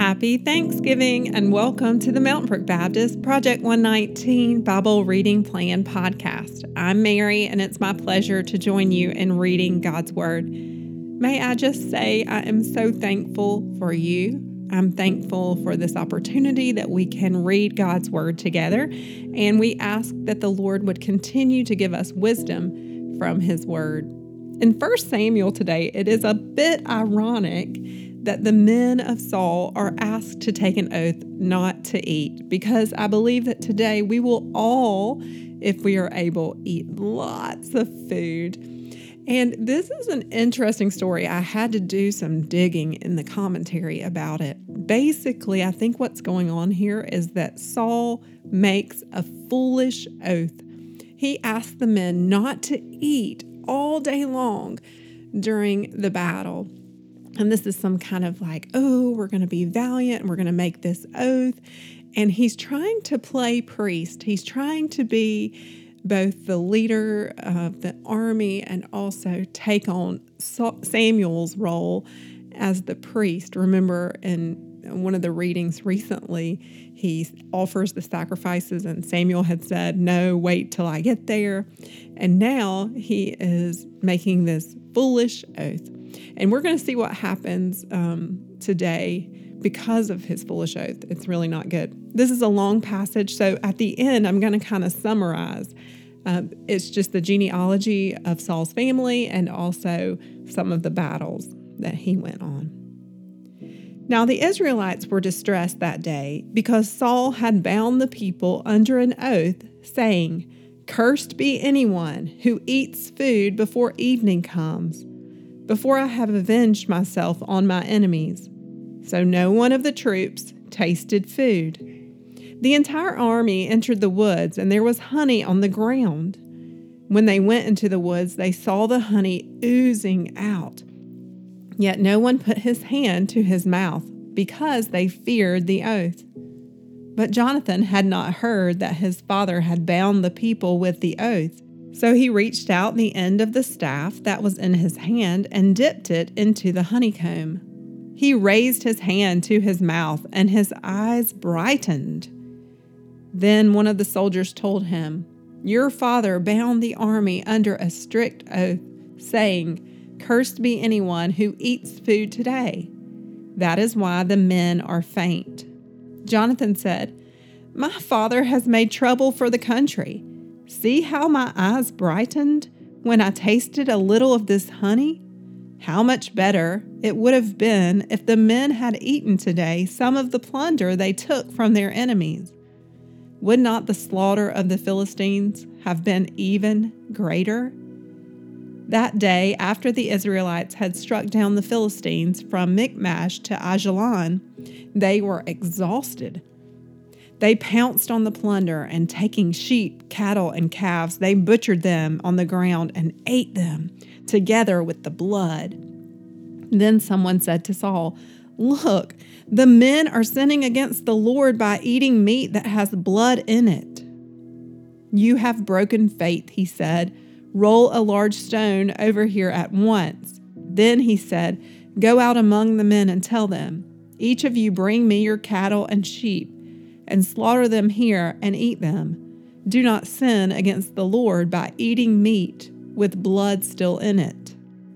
Happy Thanksgiving and welcome to the Mountain Brook Baptist Project 119 Bible Reading Plan podcast. I'm Mary and it's my pleasure to join you in reading God's Word. May I just say I am so thankful for you. I'm thankful for this opportunity that we can read God's Word together, and we ask that the Lord would continue to give us wisdom from His Word. In 1 Samuel today, it is a bit ironic that the men of Saul are asked to take an oath not to eat, because I believe that today we will all, if we are able, eat lots of food. And this is an interesting story. I had to do some digging in the commentary about it. Basically, I think what's going on here is that Saul makes a foolish oath. He asks the men not to eat all day long during the battle. And this is some kind of like, oh, we're going to be valiant and we're going to make this oath. And he's trying to play priest. He's trying to be both the leader of the army and also take on Samuel's role as the priest. Remember in one of the readings recently, he offers the sacrifices and Samuel had said, no, wait till I get there. And now he is making this foolish oath. And we're going to see what happens today because of his foolish oath. It's really not good. This is a long passage, so at the end, I'm going to kind of summarize. It's just the genealogy of Saul's family and also some of the battles that he went on. Now the Israelites were distressed that day because Saul had bound the people under an oath, saying, "Cursed be anyone who eats food before evening comes, before I have avenged myself on my enemies." So no one of the troops tasted food. The entire army entered the woods, and there was honey on the ground. When they went into the woods, they saw the honey oozing out. Yet no one put his hand to his mouth, because they feared the oath. But Jonathan had not heard that his father had bound the people with the oath. So he reached out the end of the staff that was in his hand and dipped it into the honeycomb. He raised his hand to his mouth, and his eyes brightened. Then one of the soldiers told him, "Your father bound the army under a strict oath, saying, 'Cursed be anyone who eats food today.' That is why the men are faint." Jonathan said, "My father has made trouble for the country. See how my eyes brightened when I tasted a little of this honey? How much better it would have been if the men had eaten today some of the plunder they took from their enemies. Would not the slaughter of the Philistines have been even greater?" That day, after the Israelites had struck down the Philistines from Michmash to Ajalon, they were exhausted. They pounced on the plunder, and taking sheep, cattle, and calves, they butchered them on the ground and ate them, together with the blood. Then someone said to Saul, "Look, the men are sinning against the Lord by eating meat that has blood in it." "You have broken faith," he said. "Roll a large stone over here at once." Then he said, "Go out among the men and tell them, 'Each of you bring me your cattle and sheep, and slaughter them here and eat them. Do not sin against the Lord by eating meat with blood still in it.'"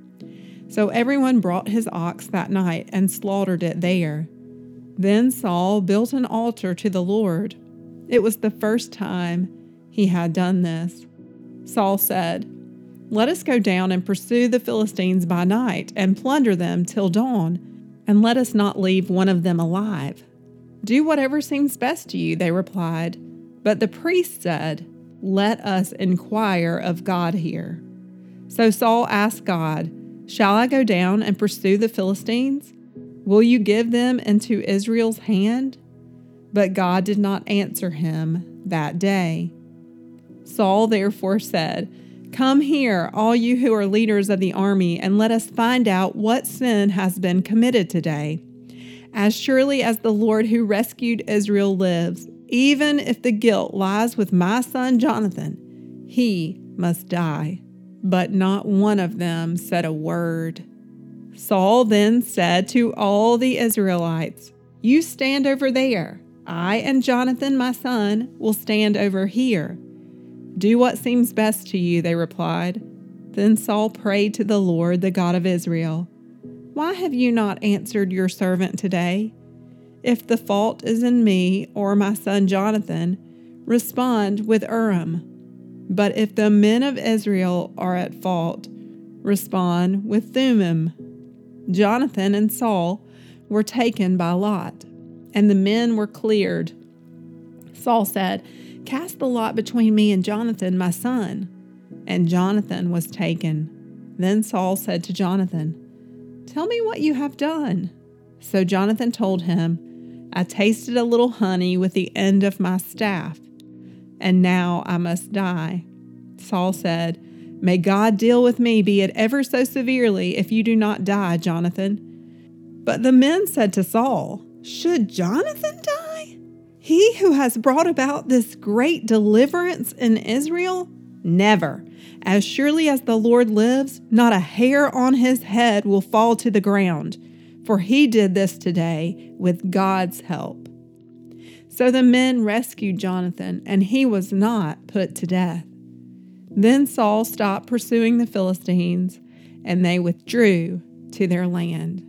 So everyone brought his ox that night and slaughtered it there. Then Saul built an altar to the Lord. It was the first time he had done this. Saul said, "Let us go down and pursue the Philistines by night and plunder them till dawn, and let us not leave one of them alive." "Do whatever seems best to you," they replied. But the priest said, "Let us inquire of God here." So Saul asked God, "Shall I go down and pursue the Philistines? Will you give them into Israel's hand?" But God did not answer him that day. Saul therefore said, "Come here, all you who are leaders of the army, and let us find out what sin has been committed today. As surely as the Lord who rescued Israel lives, even if the guilt lies with my son Jonathan, he must die." But not one of them said a word. Saul then said to all the Israelites, You stand over there. I and Jonathan, my son, will stand over here. Do what seems best to you, they replied. Then Saul prayed to the Lord, the God of Israel. Why have you not answered your servant today? If the fault is in me or my son Jonathan, respond with Urim. But if the men of Israel are at fault, respond with Thummim. Jonathan and Saul were taken by lot, and the men were cleared. Saul said, Cast the lot between me and Jonathan, my son. And Jonathan was taken. Then Saul said to Jonathan, Tell me what you have done. So Jonathan told him, I tasted a little honey with the end of my staff, and now I must die. Saul said, May God deal with me, be it ever so severely, if you do not die, Jonathan. But the men said to Saul, Should Jonathan die? He who has brought about this great deliverance in Israel? Never. As surely as the Lord lives, not a hair on his head will fall to the ground, for he did this today with God's help. So the men rescued Jonathan, and he was not put to death. Then Saul stopped pursuing the Philistines, and they withdrew to their land.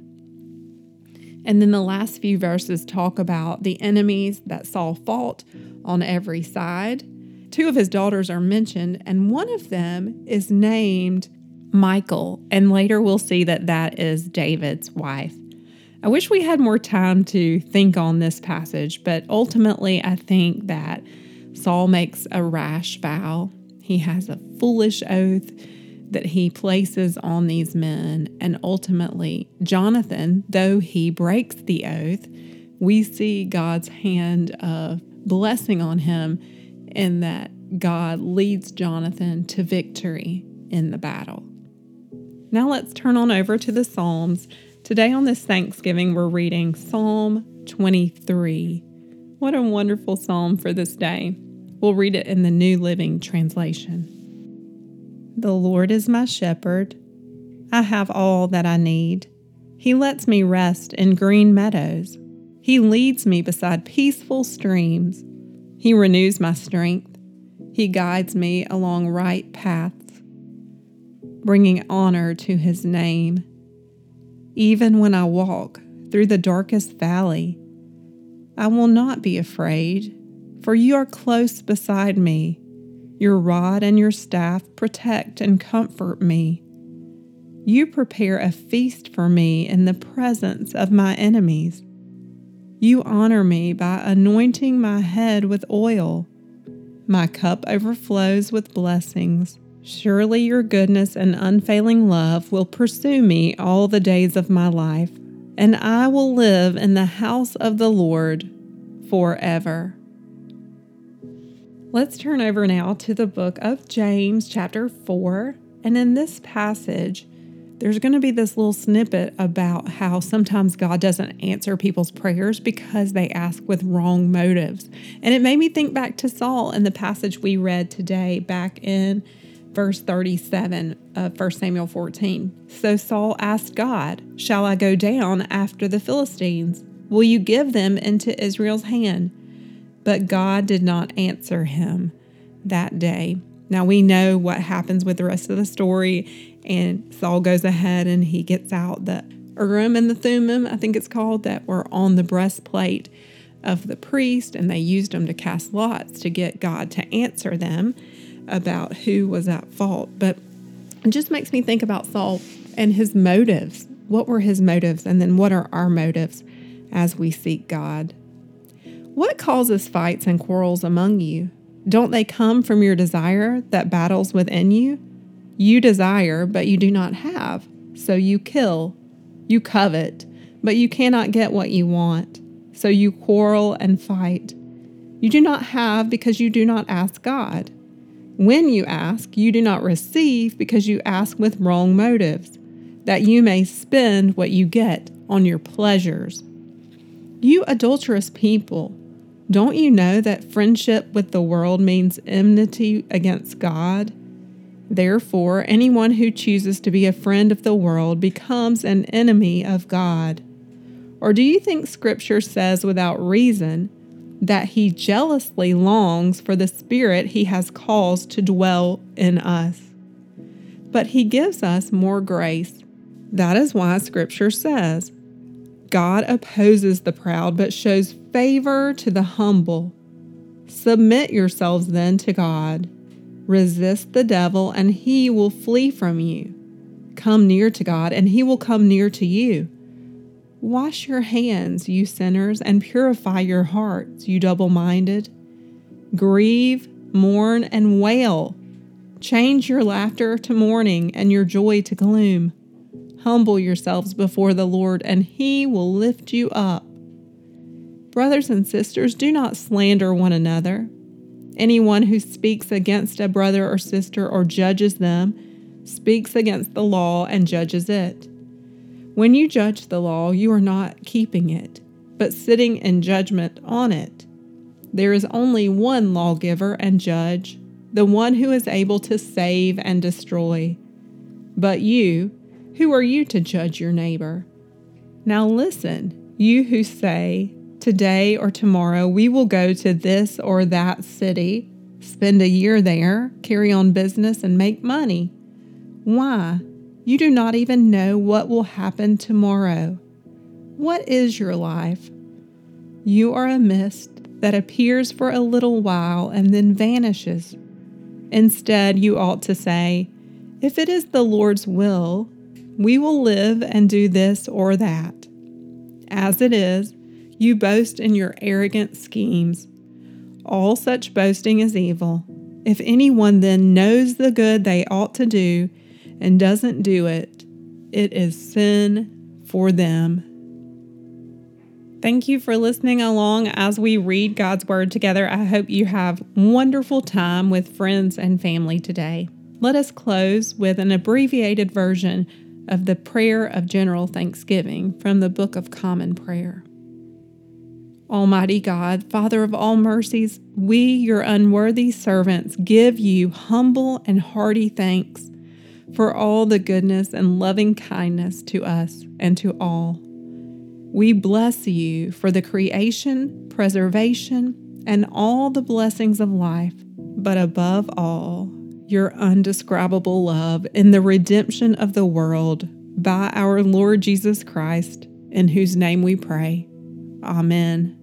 And then the last few verses talk about the enemies that Saul fought on every side. 2 of his daughters are mentioned, and one of them is named Michal, and later we'll see that that is David's wife. I wish we had more time to think on this passage, but ultimately I think that Saul makes a rash vow. He has a foolish oath that he places on these men, and ultimately Jonathan, though he breaks the oath, we see God's hand of blessing on him in that God leads Jonathan to victory in the battle. Now let's turn on over to the Psalms. Today on this Thanksgiving, we're reading Psalm 23. What a wonderful psalm for this day. We'll read it in the New Living Translation. The Lord is my shepherd. I have all that I need. He lets me rest in green meadows. He leads me beside peaceful streams. He renews my strength. He guides me along right paths, bringing honor to his name. Even when I walk through the darkest valley, I will not be afraid, for you are close beside me. Your rod and your staff protect and comfort me. You prepare a feast for me in the presence of my enemies. You honor me by anointing my head with oil. My cup overflows with blessings. Surely your goodness and unfailing love will pursue me all the days of my life, and I will live in the house of the Lord forever. Let's turn over now to the book of James, chapter 4. And in this passage, there's going to be this little snippet about how sometimes God doesn't answer people's prayers because they ask with wrong motives. And it made me think back to Saul in the passage we read today, back in verse 37 of 1 Samuel 14. So Saul asked God, Shall I go down after the Philistines? Will you give them into Israel's hand? But God did not answer him that day. Now we know what happens with the rest of the story, and Saul goes ahead and he gets out the Urim and the Thummim, I think it's called, that were on the breastplate of the priest, and they used them to cast lots to get God to answer them about who was at fault. But it just makes me think about Saul and his motives. What were his motives? And then what are our motives as we seek God? What causes fights and quarrels among you? Don't they come from your desire that battles within you? You desire, but you do not have, so you kill. You covet, but you cannot get what you want, so you quarrel and fight. You do not have because you do not ask God. When you ask, you do not receive because you ask with wrong motives, that you may spend what you get on your pleasures. You adulterous people, don't you know that friendship with the world means enmity against God? Therefore, anyone who chooses to be a friend of the world becomes an enemy of God. Or do you think Scripture says without reason that He jealously longs for the Spirit He has caused to dwell in us? But He gives us more grace. That is why Scripture says, God opposes the proud, but shows favor to the humble. Submit yourselves then to God. Resist the devil, and he will flee from you. Come near to God, and He will come near to you. Wash your hands, you sinners, and purify your hearts, you double-minded. Grieve, mourn, and wail. Change your laughter to mourning and your joy to gloom. Humble yourselves before the Lord, and He will lift you up. Brothers and sisters, do not slander one another. Anyone who speaks against a brother or sister or judges them speaks against the law and judges it. When you judge the law, you are not keeping it, but sitting in judgment on it. There is only one lawgiver and judge, the one who is able to save and destroy. But you, who are you to judge your neighbor? Now listen, you who say, today or tomorrow we will go to this or that city, spend a year there, carry on business, and make money. Why? You do not even know what will happen tomorrow. What is your life? You are a mist that appears for a little while and then vanishes. Instead, you ought to say, if it is the Lord's will, we will live and do this or that. As it is, you boast in your arrogant schemes. All such boasting is evil. If anyone then knows the good they ought to do and doesn't do it, it is sin for them. Thank you for listening along as we read God's Word together. I hope you have wonderful time with friends and family today. Let us close with an abbreviated version of the Prayer of General Thanksgiving from the Book of Common Prayer. Almighty God, Father of all mercies, we, your unworthy servants, give you humble and hearty thanks for all the goodness and loving kindness to us and to all. We bless you for the creation, preservation, and all the blessings of life, but above all, your undescribable love in the redemption of the world by our Lord Jesus Christ, in whose name we pray. Amen.